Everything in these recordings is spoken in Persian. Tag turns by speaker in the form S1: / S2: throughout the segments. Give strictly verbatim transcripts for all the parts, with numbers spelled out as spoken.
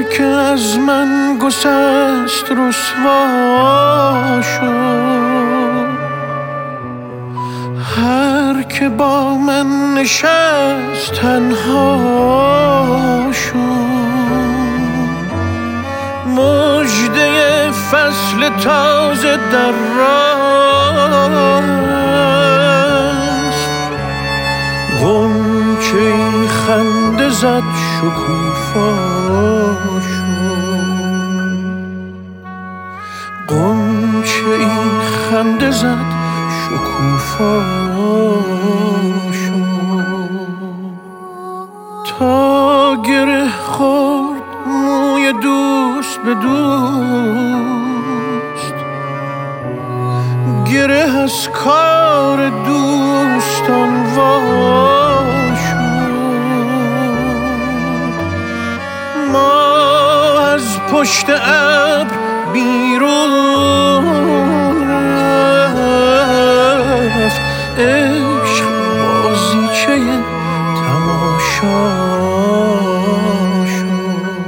S1: که از من گسست رسوا شد، هر که با من نشست تنها شد. مژده فصل تازه در راست، غنچه ای خنده زد شکوفا شد. غنچه ای خنده زد شکوفا شد. تا گره خورد موی دوست به دوست، گره از کار دوستان وا شد. ما از پشت ابر بیرون رفت، عشق بازیچه تماشا شد.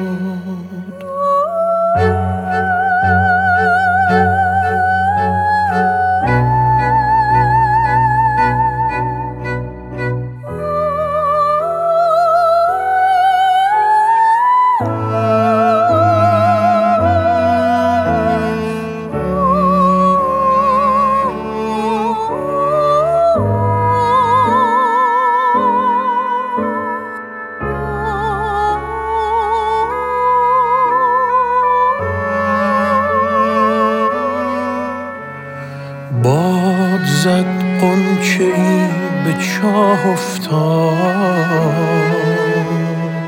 S1: باد زد غنچه ای به چاه افتاد،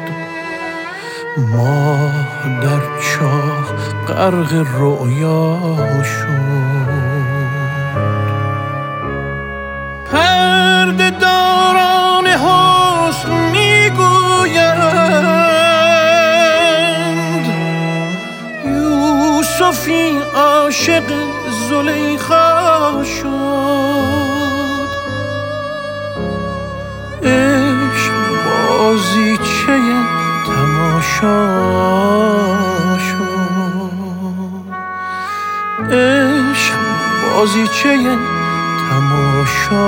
S1: ماه در چاه غرق رؤیا شد. پرده داران حسن میگویند یوسفی عاشق زلیخا شد. عشق بازیچه تماشا شد. عشق بازیچه تماشا